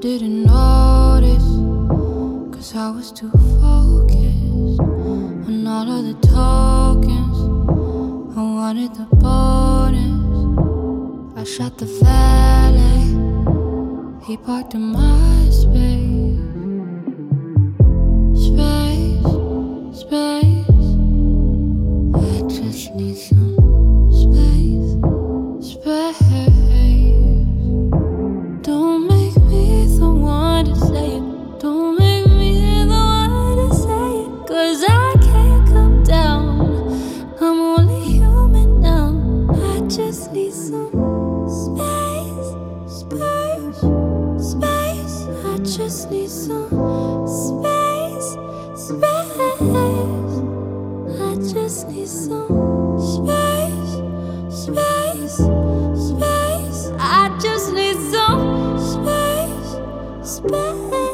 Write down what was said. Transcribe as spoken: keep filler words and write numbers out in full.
didn't notice, cause I was too focused on all of the tokens. I wanted the bonus. I shot the valet, he parked in my space. Space, space, I just need some space, space. Don't make me the one to say it. Don't make me the one to say it. Cause I can't come down, I'm only human now. I just need some space, space, space. I just need some space, space. I just need some space, space, space. I just need some space, space.